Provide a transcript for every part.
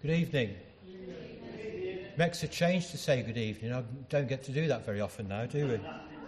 Good evening. Makes a change to say good evening. I don't get to do that very often now, do we?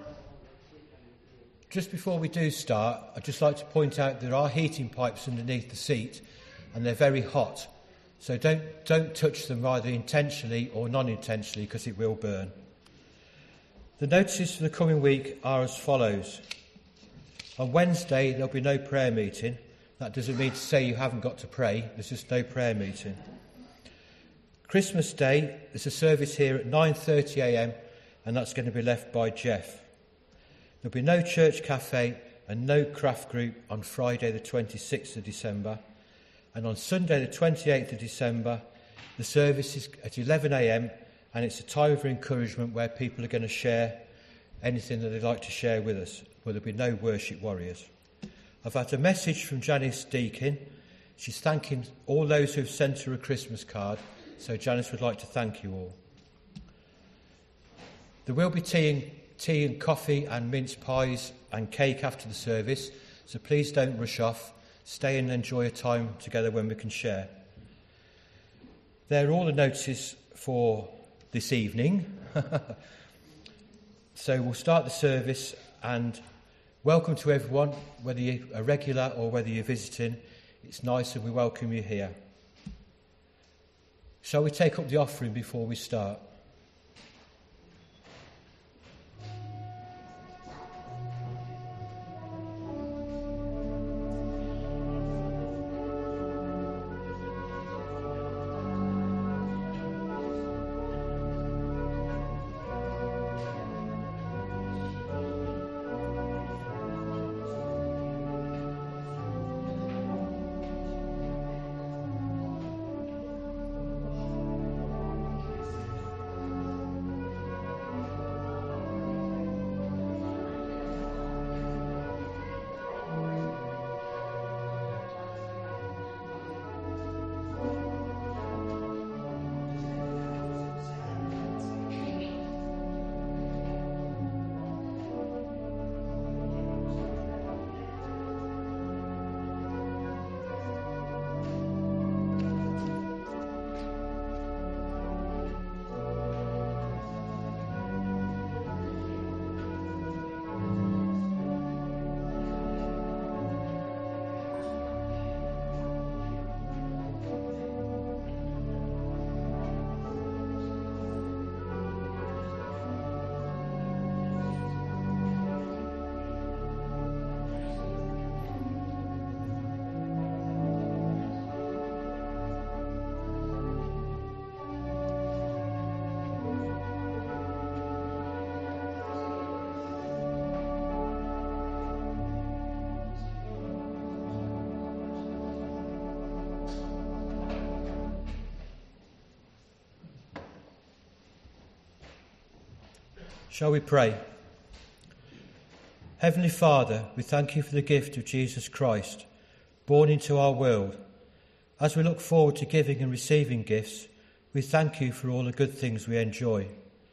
Just before we do start, I'd just like to point out there are heating pipes underneath the seat and they're very hot. So don't touch them either intentionally or non-intentionally because it will burn. The notices for the coming week are as follows. On Wednesday, there'll be no prayer meeting. That doesn't mean to say you haven't got to pray. There's just no prayer meeting. Christmas Day, there's a service here at 9:30 a.m. and that's going to be left by Jeff. There'll be no church cafe and no craft group on Friday the 26th of December. And on Sunday the 28th of December, the service is at 11 a.m. and it's a time of encouragement where people are going to share anything that they'd like to share with us. Well, there'll be no worship warriors. I've had a message from Janice Deakin. She's thanking all those who have sent her a Christmas card. So Janice would like to thank you all. There will be tea and coffee and mince pies and cake after the service. So please don't rush off. Stay and enjoy a time together when we can share. There are all the notices for this evening. So we'll start the service and welcome to everyone, whether you're a regular or whether you're visiting. It's nice and we welcome you here. Shall we take up the offering before we start? Shall we pray? Heavenly Father, we thank you for the gift of Jesus Christ, born into our world. As we look forward to giving and receiving gifts, we thank you for all the good things we enjoy.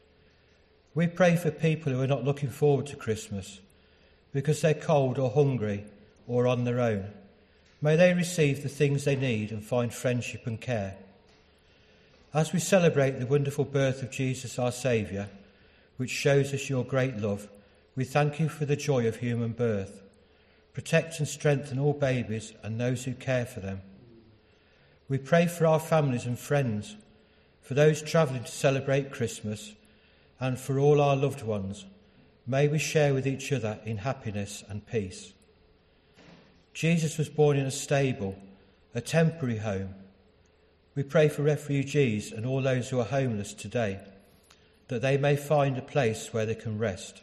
We pray for people who are not looking forward to Christmas because they're cold or hungry or on their own. May they receive the things they need and find friendship and care. As we celebrate the wonderful birth of Jesus our Saviour, which shows us your great love, we thank you for the joy of human birth. Protect and strengthen all babies and those who care for them. We pray for our families and friends, for those travelling to celebrate Christmas, and for all our loved ones. May we share with each other in happiness and peace. Jesus was born in a stable, a temporary home. We pray for refugees and all those who are homeless today, that they may find a place where they can rest.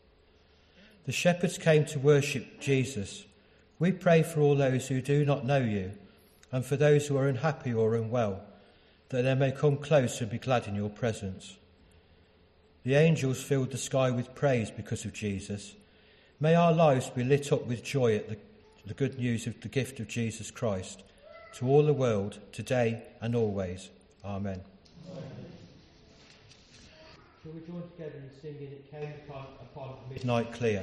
The shepherds came to worship Jesus. We pray for all those who do not know you, and for those who are unhappy or unwell, that they may come close and be glad in your presence. The angels filled the sky with praise because of Jesus. May our lives be lit up with joy at the good news of the gift of Jesus Christ, to all the world, today and always. Amen. Shall we join together in singing It Came Upon Midnight Clear?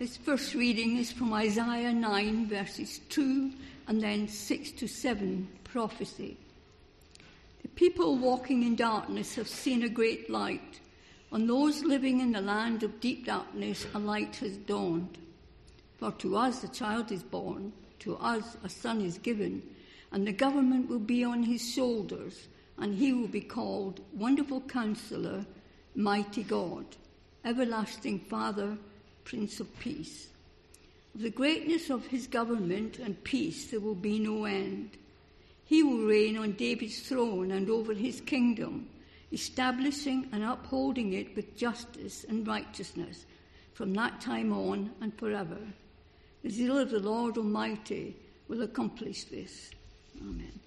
This first reading is from Isaiah 9, verses 2 and then 6 to 7, prophecy. The people walking in darkness have seen a great light. On those living in the land of deep darkness, a light has dawned. For to us a child is born, to us a son is given, and the government will be on his shoulders, and he will be called Wonderful Counselor, Mighty God, Everlasting Father, Prince of Peace. Of the greatness of his government and peace there will be no end. He will reign on David's throne and over his kingdom, establishing and upholding it with justice and righteousness from that time on and forever. The zeal of the Lord Almighty will accomplish this. Amen.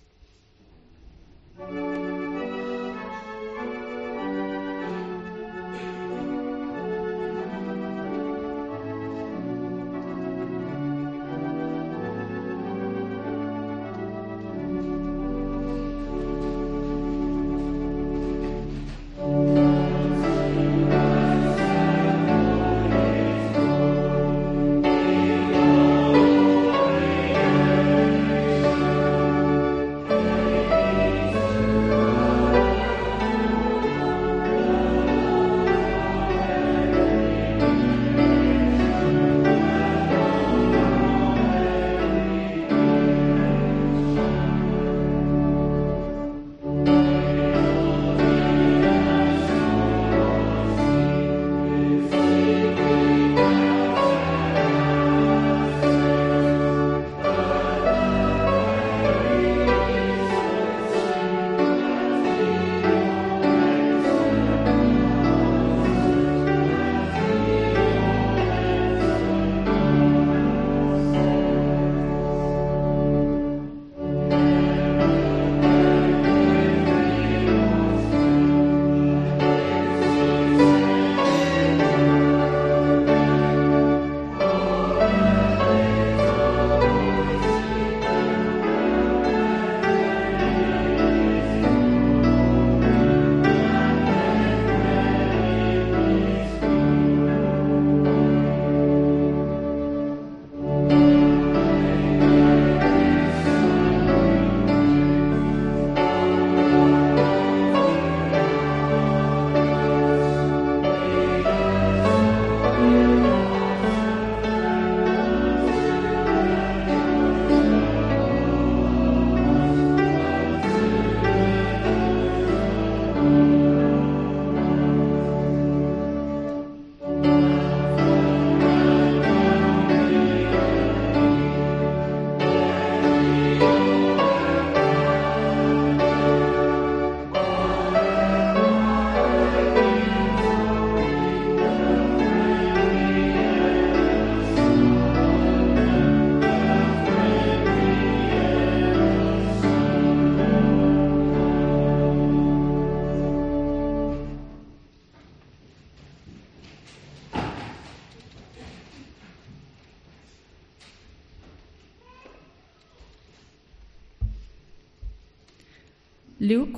Luke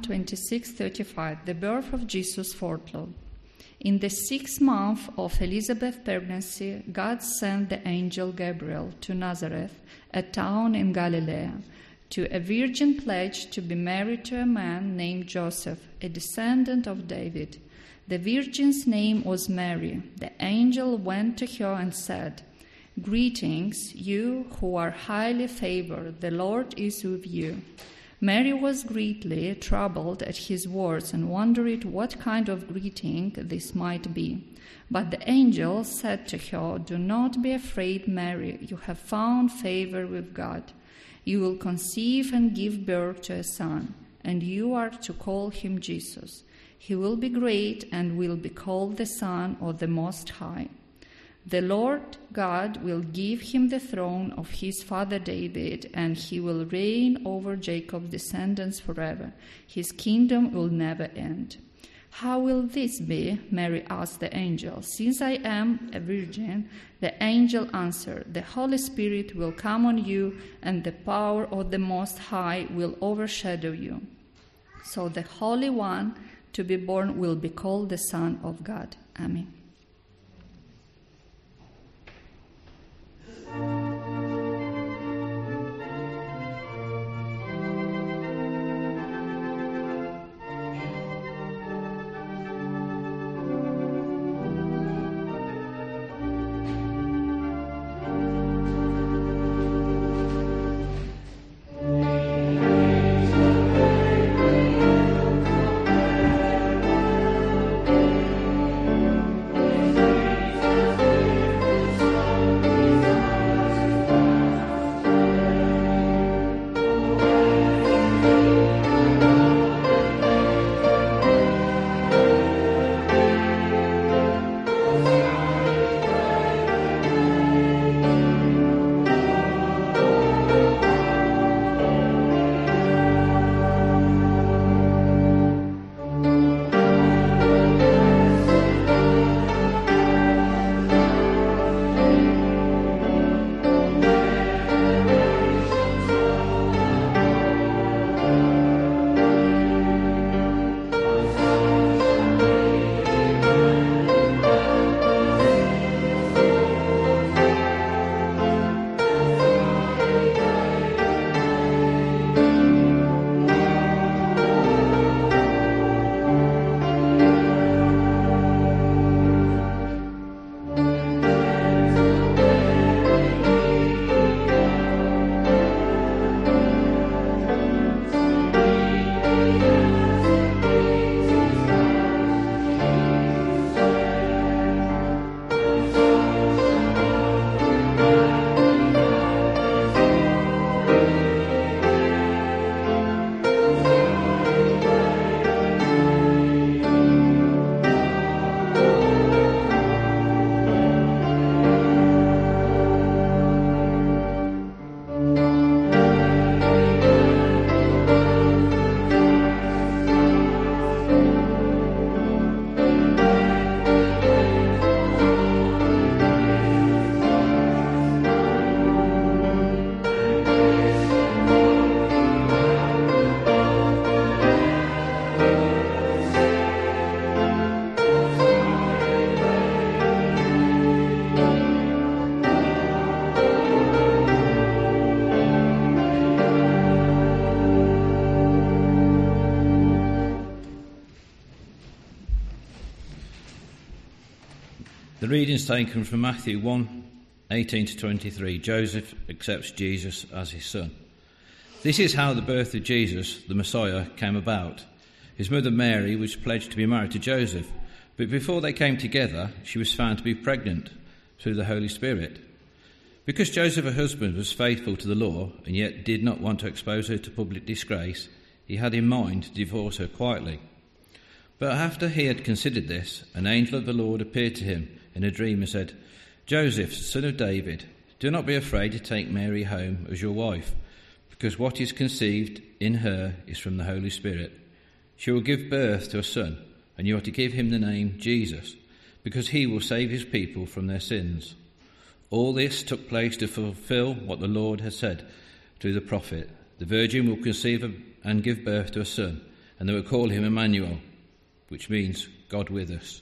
1:26-35, the birth of Jesus foretold. In the 6th month of Elizabeth's pregnancy, God sent the angel Gabriel to Nazareth, a town in Galilee, to a virgin pledged to be married to a man named Joseph, a descendant of David. The virgin's name was Mary. The angel went to her and said, "Greetings, you who are highly favored, the Lord is with you." Mary was greatly troubled at his words and wondered what kind of greeting this might be. But the angel said to her, "Do not be afraid, Mary. You have found favor with God. You will conceive and give birth to a son, and you are to call him Jesus. He will be great and will be called the Son of the Most High. The Lord God will give him the throne of his father David, and he will reign over Jacob's descendants forever. His kingdom will never end." "How will this be?" Mary asked the angel. "Since I am a virgin," the angel answered, "The Holy Spirit will come on you, and the power of the Most High will overshadow you. So the Holy One to be born will be called the Son of God." Amen. The reading is taken from Matthew 1:18 to 23. Joseph accepts Jesus as his son. This is how the birth of Jesus, the Messiah, came about. His mother Mary was pledged to be married to Joseph, but before they came together, she was found to be pregnant through the Holy Spirit. Because Joseph, her husband, was faithful to the law and yet did not want to expose her to public disgrace, he had in mind to divorce her quietly. But after he had considered this, an angel of the Lord appeared to him in a dream and said, "Joseph, son of David, do not be afraid to take Mary home as your wife, because what is conceived in her is from the Holy Spirit. She will give birth to a son, and you are to give him the name Jesus, because he will save his people from their sins." All this took place to fulfill what the Lord had said through the prophet. The virgin will conceive and give birth to a son, and they will call him Emmanuel, which means God with us.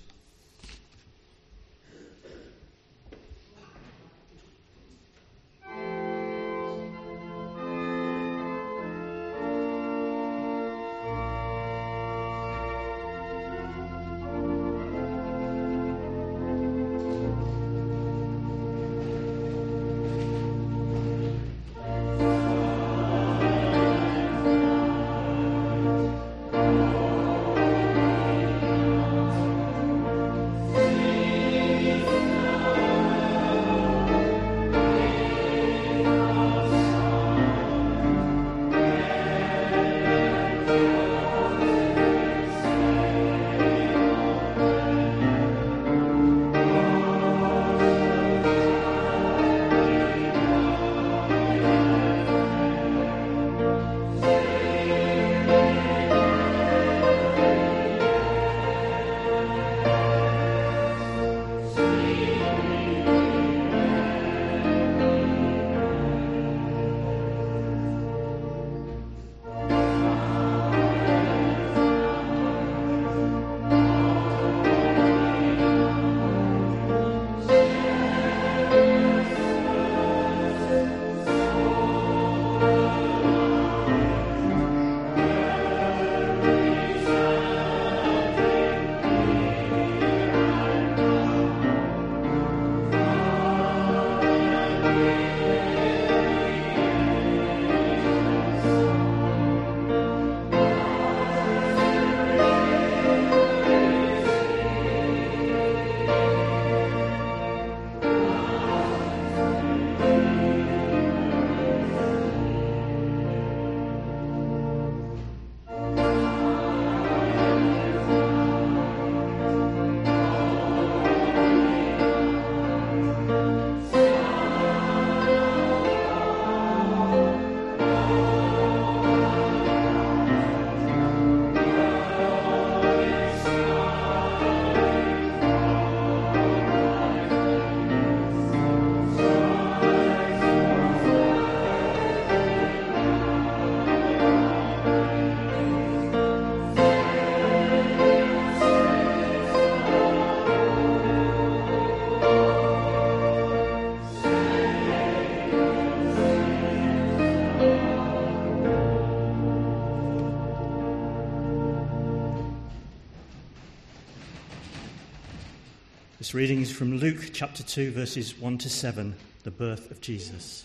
This reading is from Luke chapter 2, verses 1 to 7, the birth of Jesus.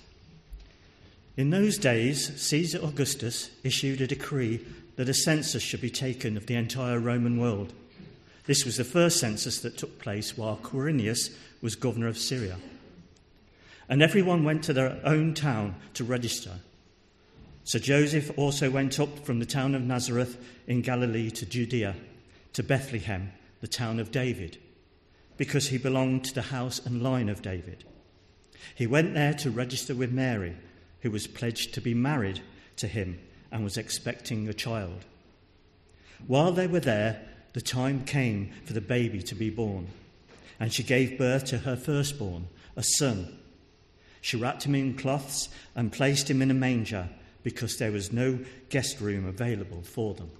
In those days, Caesar Augustus issued a decree that a census should be taken of the entire Roman world. This was the first census that took place while Quirinius was governor of Syria. And everyone went to their own town to register. So Joseph also went up from the town of Nazareth in Galilee to Judea, to Bethlehem, the town of David, because he belonged to the house and line of David. He went there to register with Mary, who was pledged to be married to him and was expecting a child. While they were there, the time came for the baby to be born, and she gave birth to her firstborn, a son. She wrapped him in cloths and placed him in a manger, because there was no guest room available for them.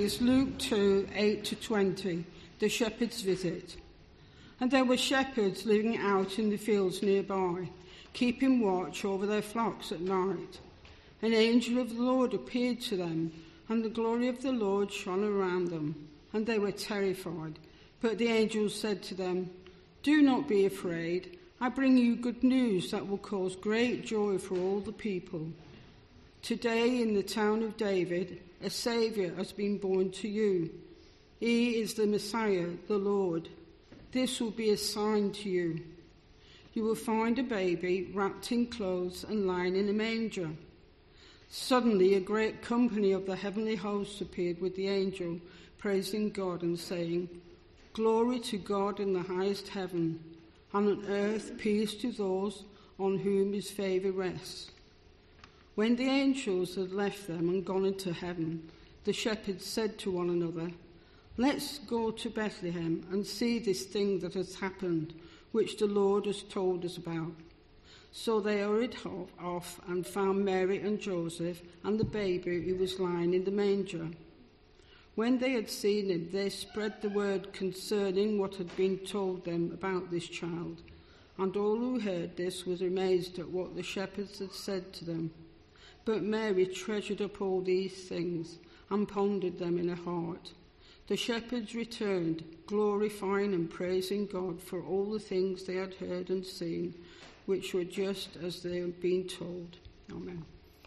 is Luke 2, 8-20, the shepherd's visit. And there were shepherds living out in the fields nearby, keeping watch over their flocks at night. An angel of the Lord appeared to them, and the glory of the Lord shone around them, and they were terrified. But the angel said to them, "Do not be afraid. I bring you good news that will cause great joy for all the people. Today in the town of David, a Saviour has been born to you. He is the Messiah, the Lord. This will be a sign to you. You will find a baby wrapped in clothes and lying in a manger." Suddenly a great company of the heavenly hosts appeared with the angel, praising God and saying, "Glory to God in the highest heaven, and on earth peace to those on whom his favour rests." When the angels had left them and gone into heaven, the shepherds said to one another, "Let's go to Bethlehem and see this thing that has happened, which the Lord has told us about." So they hurried off and found Mary and Joseph and the baby who was lying in the manger. When they had seen him, they spread the word concerning what had been told them about this child. And all who heard this were amazed at what the shepherds had said to them. But Mary treasured up all these things and pondered them in her heart. The shepherds returned, glorifying and praising God for all the things they had heard and seen, which were just as they had been told. Amen.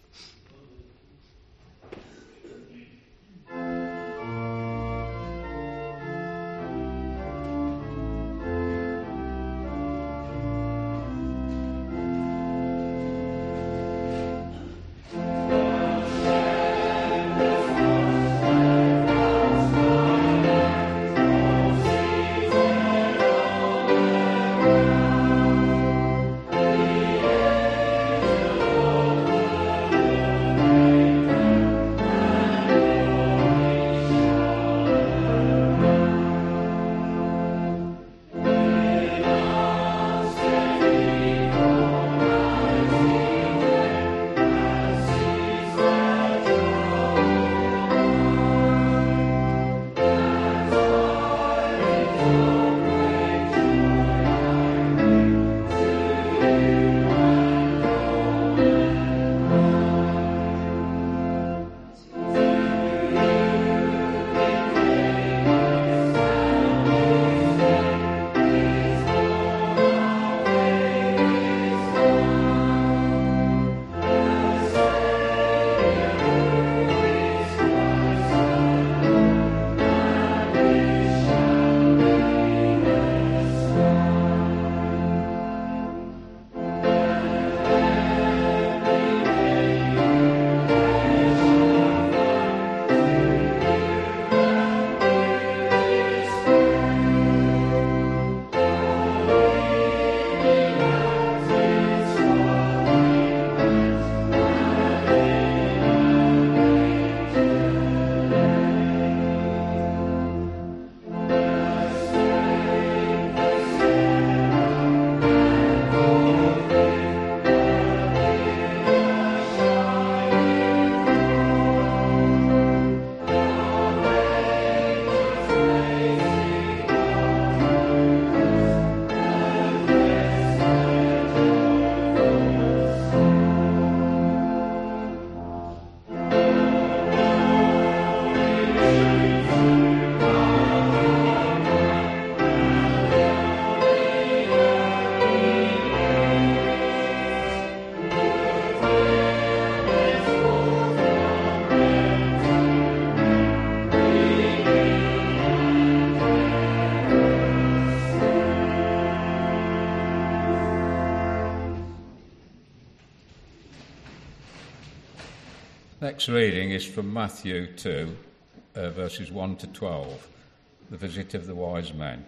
Next reading is from Matthew 2, verses 1 to 12, the visit of the wise men.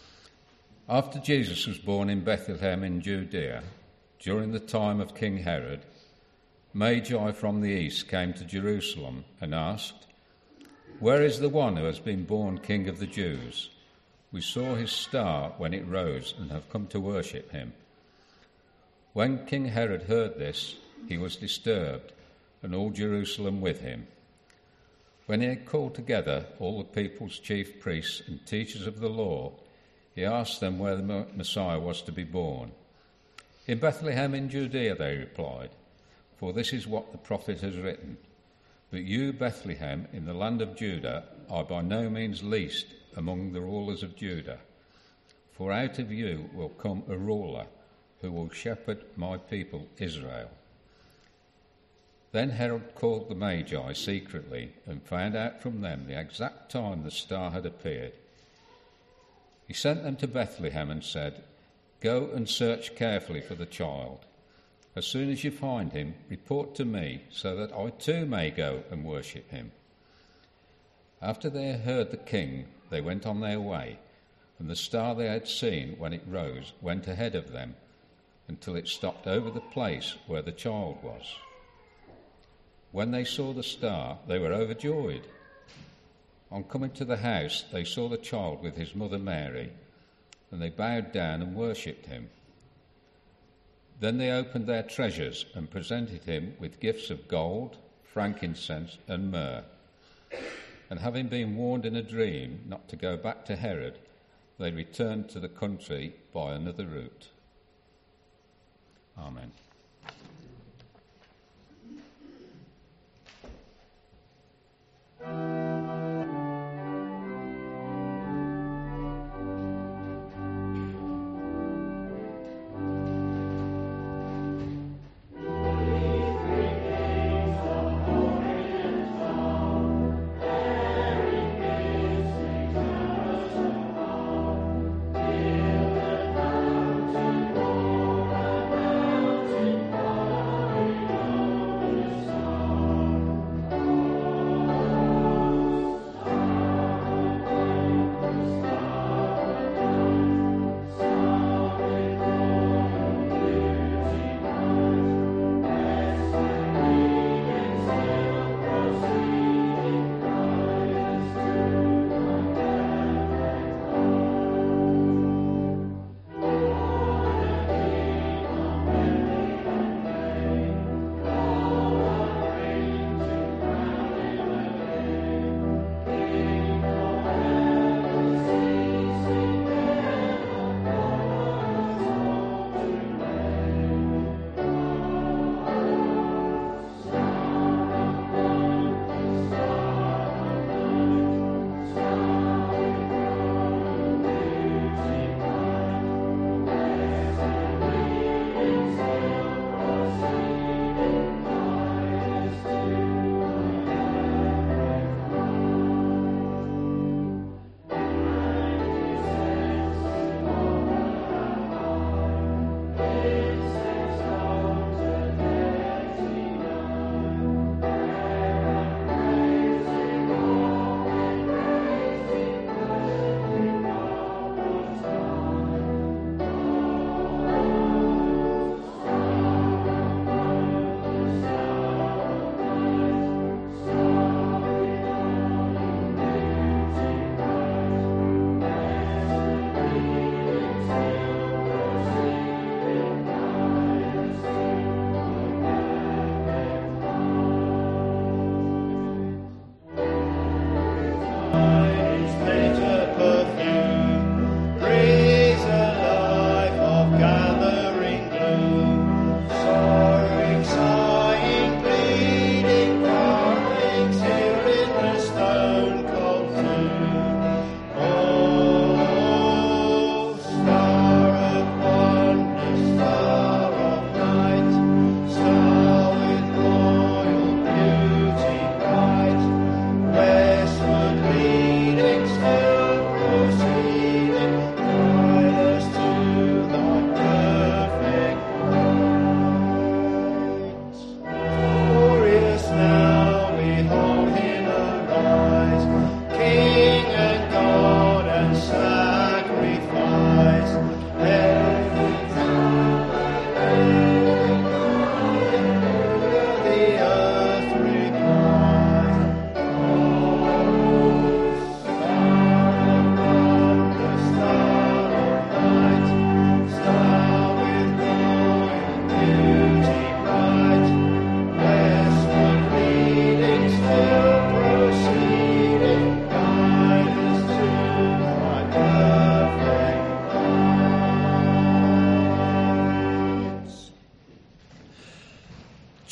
After Jesus was born in Bethlehem in Judea, during the time of King Herod, Magi from the east came to Jerusalem and asked, "Where is the one who has been born King of the Jews? We saw his star when it rose and have come to worship him." When King Herod heard this, he was disturbed, and all Jerusalem with him. When he had called together all the people's chief priests and teachers of the law, he asked them where the Messiah was to be born. In Bethlehem in Judea, they replied, for this is what the prophet has written. But you, Bethlehem, in the land of Judah, are by no means least among the rulers of Judah. For out of you will come a ruler who will shepherd my people Israel. Then Herod called the Magi secretly and found out from them the exact time the star had appeared. He sent them to Bethlehem and said, "Go and search carefully for the child. As soon as you find him, report to me, so that I too may go and worship him." After they had heard the king, they went on their way, and the star they had seen when it rose went ahead of them, until it stopped over the place where the child was. When they saw the star, they were overjoyed. On coming to the house, they saw the child with his mother Mary, and they bowed down and worshipped him. Then they opened their treasures and presented him with gifts of gold, frankincense, and myrrh. And having been warned in a dream not to go back to Herod, they returned to the country by another route. Amen. Till the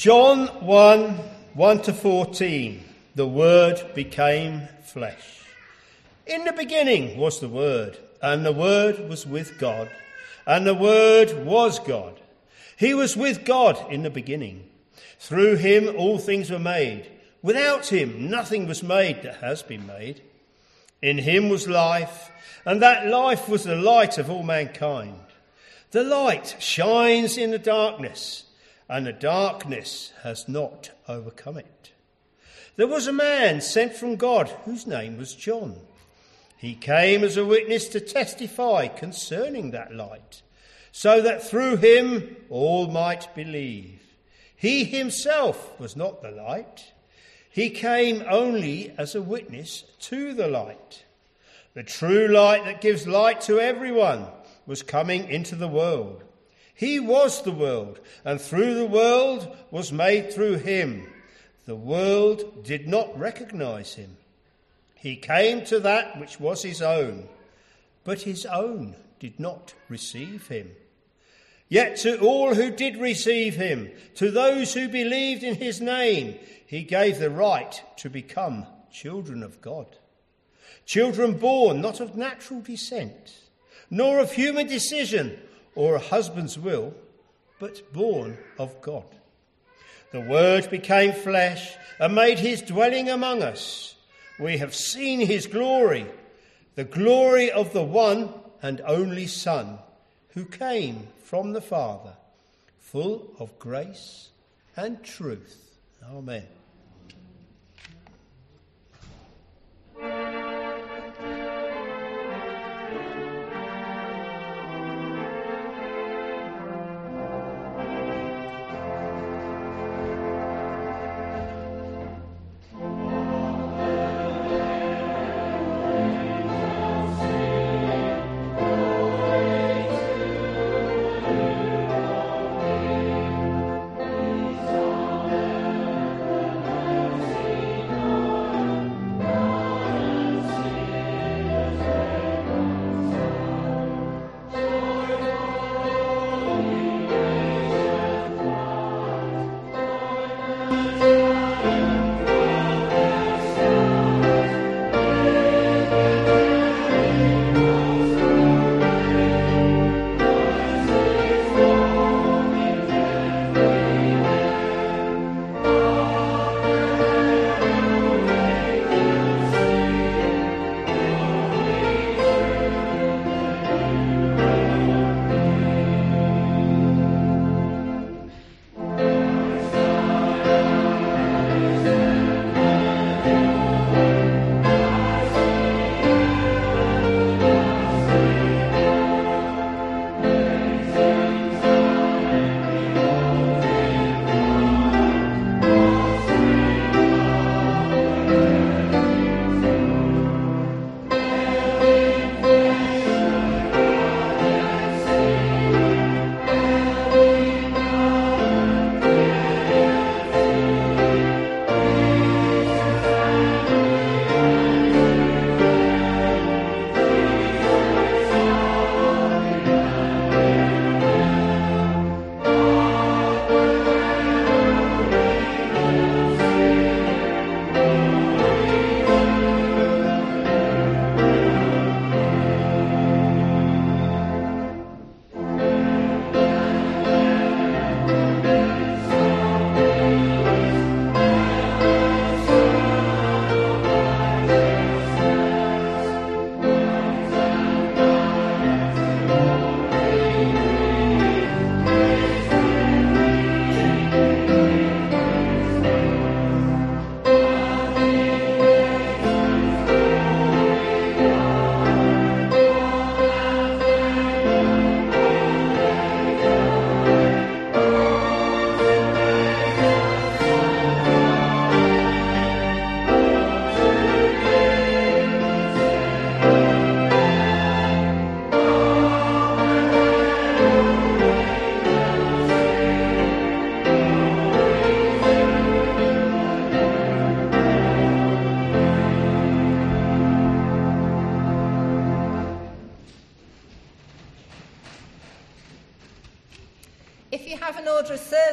John 1, 1-14. The Word became flesh. In the beginning was the Word, and the Word was with God, and the Word was God. He was with God in the beginning. Through him all things were made. Without him nothing was made that has been made. In him was life, and that life was the light of all mankind. The light shines in the darkness, and the darkness has not overcome it. There was a man sent from God whose name was John. He came as a witness to testify concerning that light, so that through him all might believe. He himself was not the light. He came only as a witness to the light. The true light that gives light to everyone was coming into the world. He was the world, and through the world was made through him. The world did not recognize him. He came to that which was his own, but his own did not receive him. Yet to all who did receive him, to those who believed in his name, he gave the right to become children of God. Children born not of natural descent, nor of human decision or a husband's will, but born of God. The Word became flesh and made his dwelling among us. We have seen his glory, the glory of the one and only Son, who came from the Father, full of grace and truth. Amen.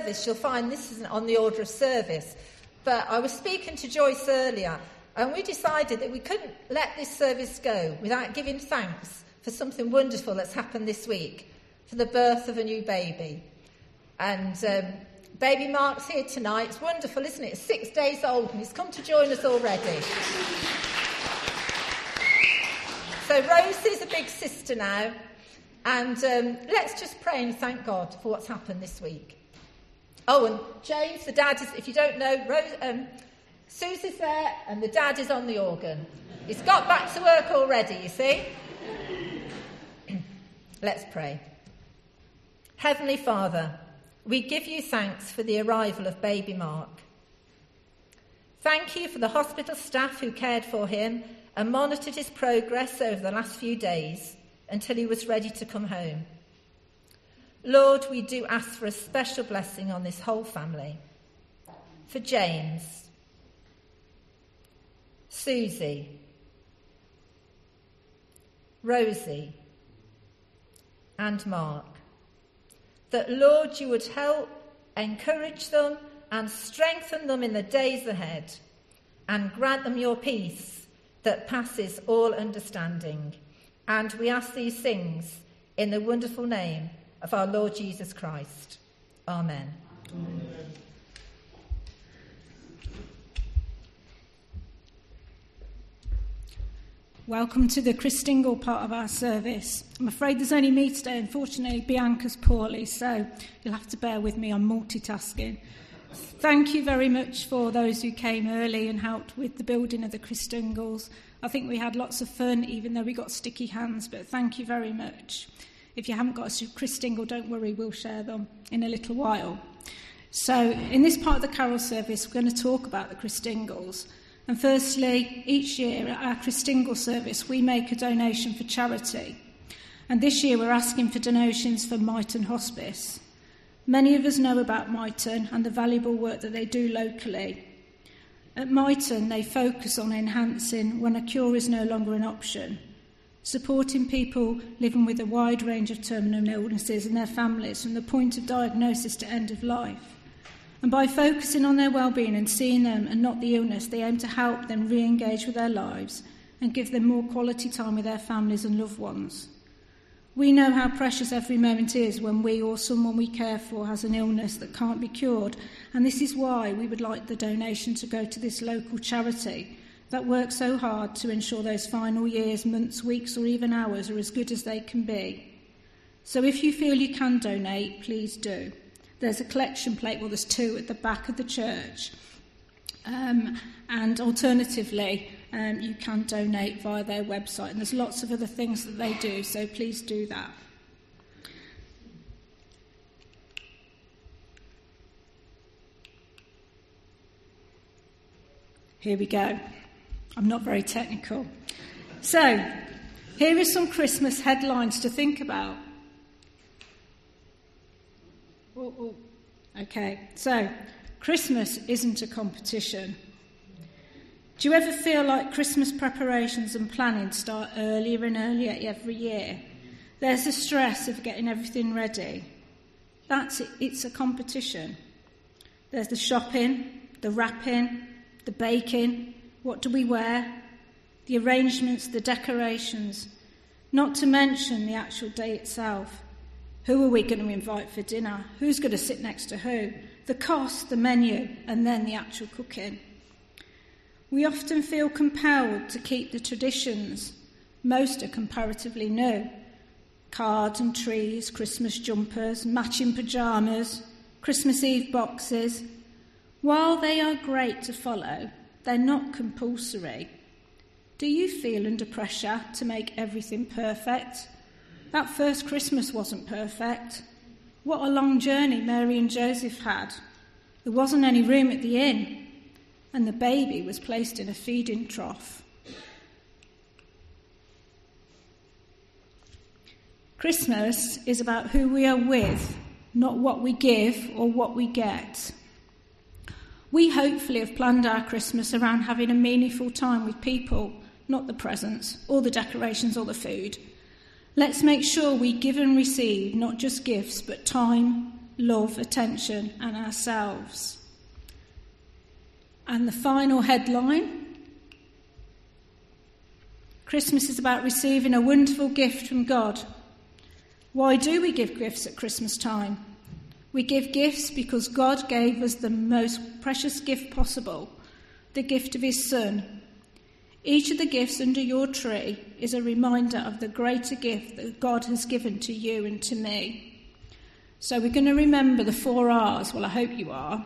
service, you'll find this isn't on the order of service. But I was speaking to Joyce earlier, and we decided that we couldn't let this service go without giving thanks for something wonderful that's happened this week, for the birth of a new baby. And baby Mark's here tonight. It's wonderful, isn't it? It's 6 days old, and he's come to join us already. So Rosie's a big sister now, and let's just pray and thank God for what's happened this week. Oh, and James, the dad, is, if you don't know, Susie's there, and the dad is on the organ. He's got back to work already, you see. Let's pray. Heavenly Father, we give you thanks for the arrival of baby Mark. Thank you for the hospital staff who cared for him and monitored his progress over the last few days until he was ready to come home. Lord, we do ask for a special blessing on this whole family. For James, Susie, Rosie, and Mark, that, Lord, you would help, encourage them and strengthen them in the days ahead, and grant them your peace that passes all understanding. And we ask these things in the wonderful name of our Lord Jesus Christ. Amen. Amen. Welcome to the Christingle part of our service. I'm afraid there's only me today. Unfortunately, Bianca's poorly, so you'll have to bear with me on multitasking. Thank you very much for those who came early and helped with the building of the Christingles. I think we had lots of fun, even though we got sticky hands, but thank you very much. If you haven't got a Christingle, don't worry, we'll share them in a little while. So in this part of the carol service, we're going to talk about the Christingles. And firstly, each year at our Christingle service, we make a donation for charity. And this year we're asking for donations for Myton Hospice. Many of us know about Myton and the valuable work that they do locally. At Myton, they focus on enhancing when a cure is no longer an option, supporting people living with a wide range of terminal illnesses and their families from the point of diagnosis to end of life. And by focusing on their well-being and seeing them and not the illness, they aim to help them re-engage with their lives and give them more quality time with their families and loved ones. We know how precious every moment is when we or someone we care for has an illness that can't be cured, and this is why we would like the donation to go to this local charity that works so hard to ensure those final years, months, weeks or even hours are as good as they can be. So if you feel you can donate, please do. There's a collection plate, well there's two at the back of the church, and alternatively you can donate via their website, and there's lots of other things that they do, so please do that. Here we go. I'm not very technical. So, here are some Christmas headlines to think about. Okay, so Christmas isn't a competition. Do you ever feel like Christmas preparations and planning start earlier and earlier every year? There's the stress of getting everything ready. That's it, it's a competition. There's the shopping, the wrapping, the baking, what do we wear, the arrangements, the decorations, not to mention the actual day itself. Who are we going to invite for dinner? Who's going to sit next to who? The cost, the menu, and then the actual cooking. We often feel compelled to keep the traditions. Most are comparatively new. Cards and trees, Christmas jumpers, matching pyjamas, Christmas Eve boxes. While they are great to follow, they're not compulsory. Do you feel under pressure to make everything perfect? That first Christmas wasn't perfect. What a long journey Mary and Joseph had. There wasn't any room at the inn, and the baby was placed in a feeding trough. Christmas is about who we are with, not what we give or what we get. We hopefully have planned our Christmas around having a meaningful time with people, not the presents, or the decorations, or the food. Let's make sure we give and receive not just gifts, but time, love, attention, and ourselves. And the final headline: Christmas is about receiving a wonderful gift from God. Why do we give gifts at Christmas time? We give gifts because God gave us the most precious gift possible, the gift of his Son. Each of the gifts under your tree is a reminder of the greater gift that God has given to you and to me. So we're going to remember the 4 R's. Well, I hope you are.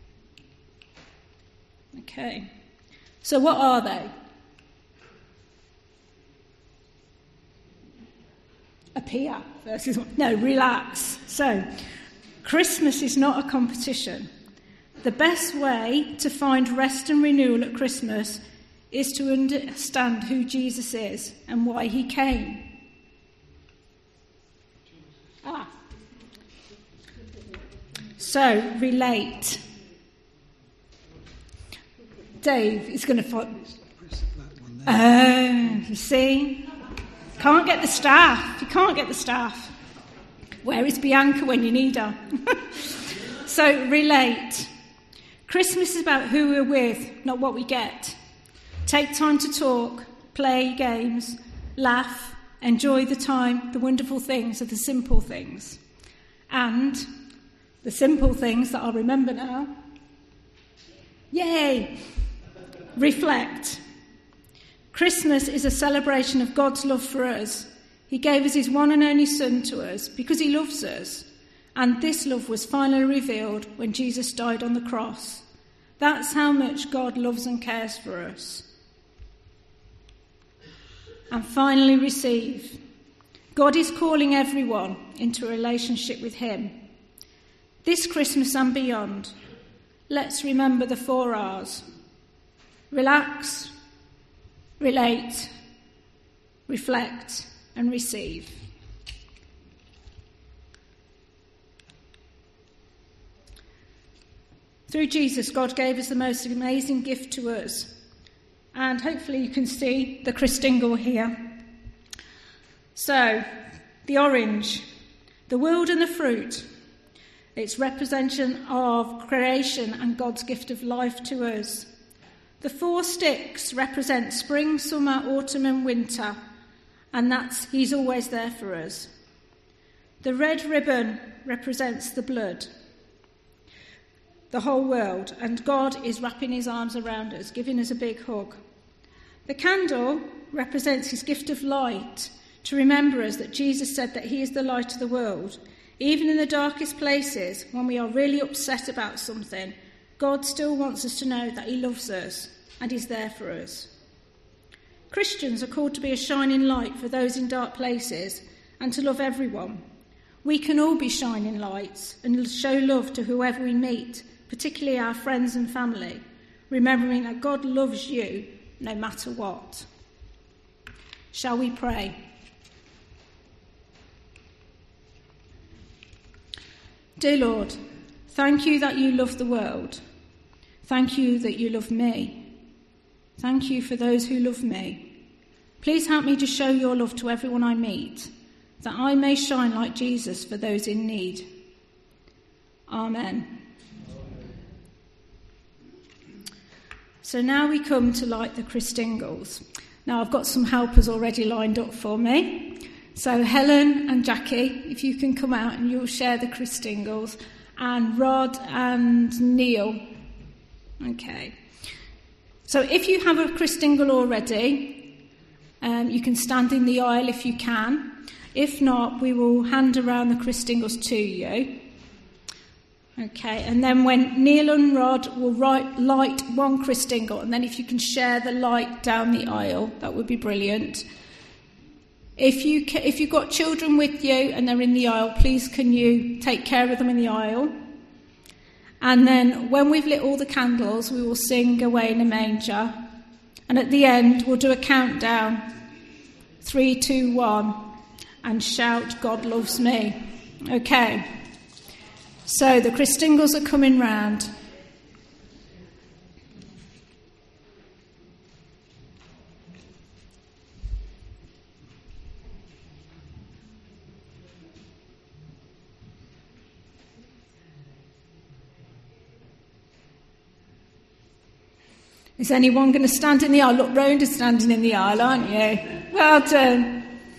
Okay. So what are they? Appear versus... No, relax. So, Christmas is not a competition. The best way to find rest and renewal at Christmas is to understand who Jesus is and why he came. So, relate. Dave is going to find... Oh, you see? Can't get the staff. You can't get the staff. Where is Bianca when you need her? So, relate. Christmas is about who we're with, not what we get. Take time to talk, play games, laugh, enjoy the time. The wonderful things are the simple things. And the simple things that I'll remember now. Yay! Reflect. Christmas is a celebration of God's love for us. He gave us his one and only Son to us because he loves us. And this love was finally revealed when Jesus died on the cross. That's how much God loves and cares for us. And finally, receive. God is calling everyone into a relationship with him. This Christmas and beyond, let's remember the 4 R's. Relax, relate, reflect, and receive. Through Jesus, God gave us the most amazing gift to us. And hopefully you can see the Christingle here. So, the orange, the world and the fruit. It's representation of creation and God's gift of life to us. The 4 sticks represent spring, summer, autumn and winter. And that's he's always there for us. The red ribbon represents the blood, the whole world, and God is wrapping his arms around us, giving us a big hug. The candle represents his gift of light, to remember us that Jesus said that he is the light of the world. Even in the darkest places, when we are really upset about something, God still wants us to know that he loves us and is there for us. Christians are called to be a shining light for those in dark places and to love everyone. We can all be shining lights and show love to whoever we meet, particularly our friends and family, remembering that God loves you no matter what. Shall we pray? Dear Lord, thank you that you love the world. Thank you that you love me. Thank you for those who love me. Please help me to show your love to everyone I meet, that I may shine like Jesus for those in need. Amen. So now we come to light the Christingles. Now I've got some helpers already lined up for me. So Helen and Jackie, if you can come out and you'll share the Christingles. And Rod and Neil. Okay. So if you have a Christingle already, you can stand in the aisle if you can. If not, we will hand around the Christingles to you. Okay, and then when Neil and Rod will light one Christingle, and then if you can share the light down the aisle, that would be brilliant. If you've got children with you and they're in the aisle, please can you take care of them in the aisle? And then when we've lit all the candles, we will sing Away in a Manger. And at the end, we'll do a countdown. 3, 2, 1. And shout, God loves me. Okay. So the Christingles are coming round. Is anyone going to stand in the aisle? Look, Rhoda's standing in the aisle, aren't you? Well done.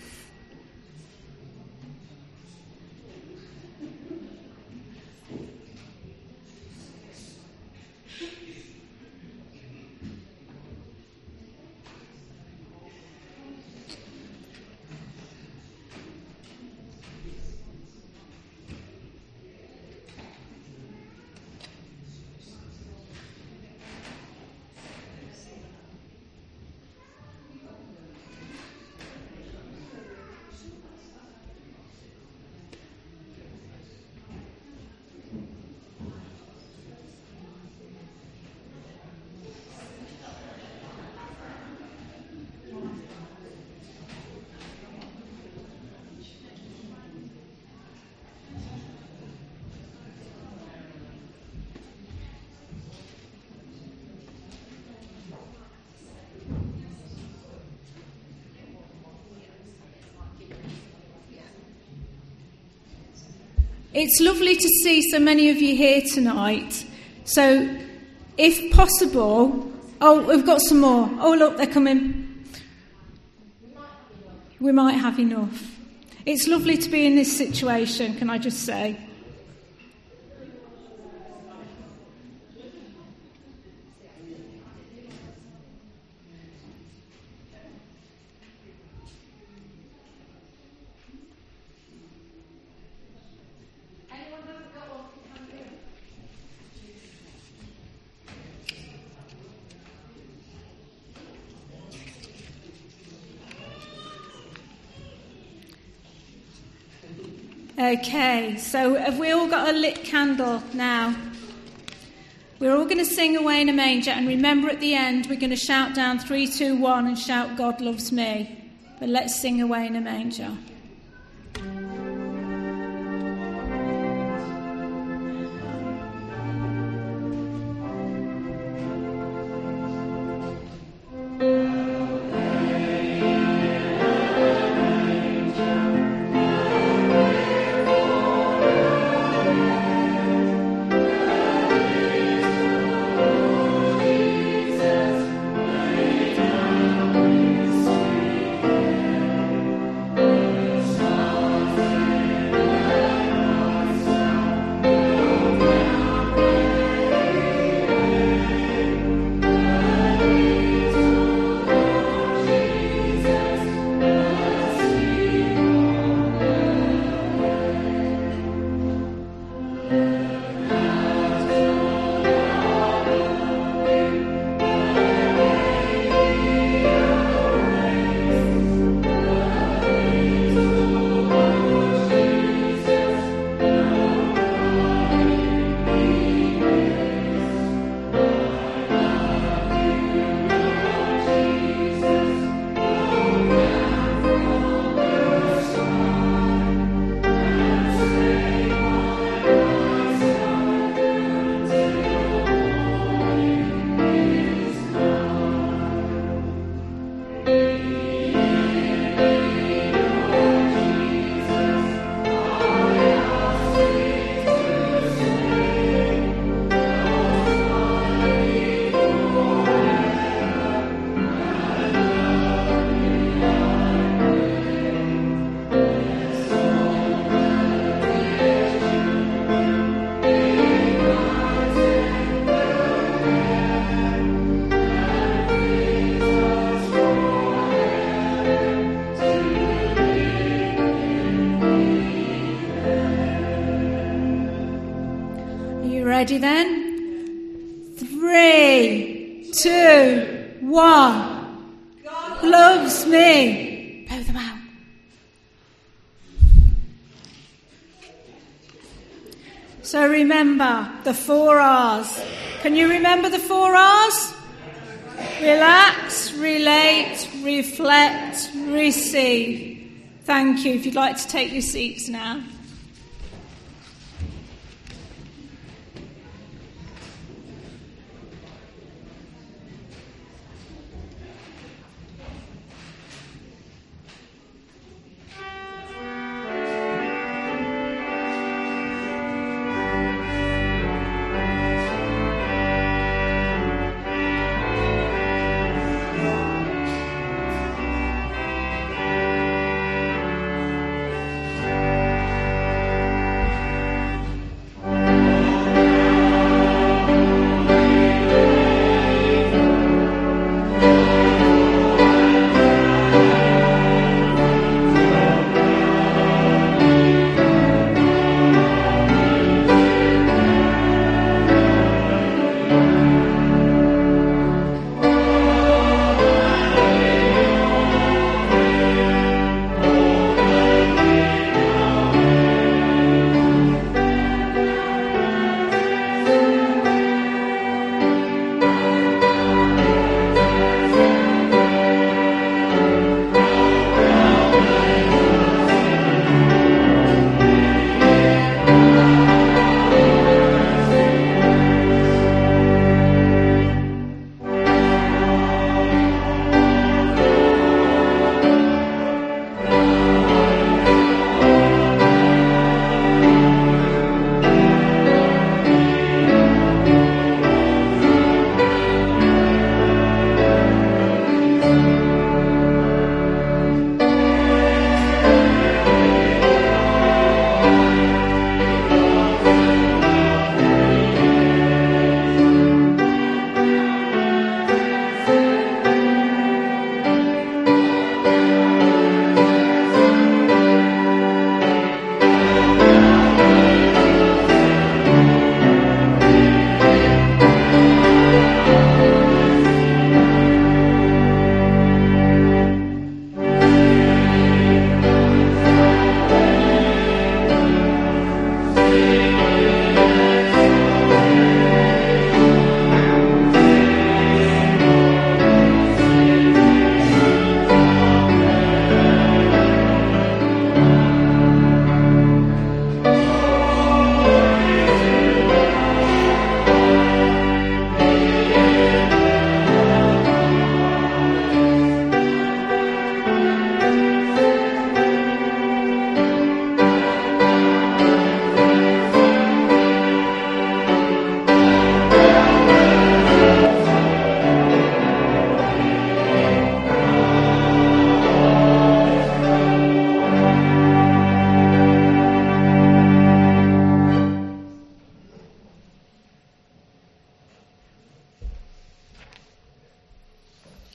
It's lovely to see so many of you here tonight. So, if possible... Oh, we've got some more. Oh, look, they're coming. We might have enough. It's lovely to be in this situation, can I just say. Okay, so have we all got a lit candle now? We're all going to sing Away in a Manger, and remember at the end we're going to shout down 3, 2, 1 and shout God loves me. But let's sing Away in a Manger. Ready then? 3, 2, 1. God loves me. Blow them out. So remember the 4 R's. Can you remember the 4 R's? Relax, relate, reflect, receive. Thank you. If you'd like to take your seats now.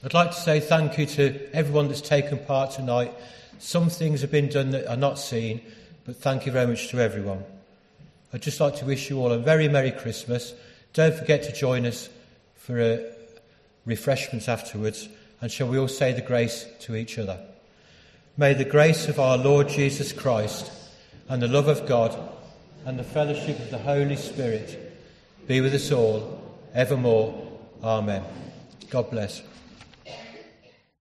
I'd like to say thank you to everyone that's taken part tonight. Some things have been done that are not seen, but thank you very much to everyone. I'd just like to wish you all a very Merry Christmas. Don't forget to join us for refreshments afterwards, and shall we all say the grace to each other. May the grace of our Lord Jesus Christ and the love of God and the fellowship of the Holy Spirit be with us all evermore. Amen. God bless.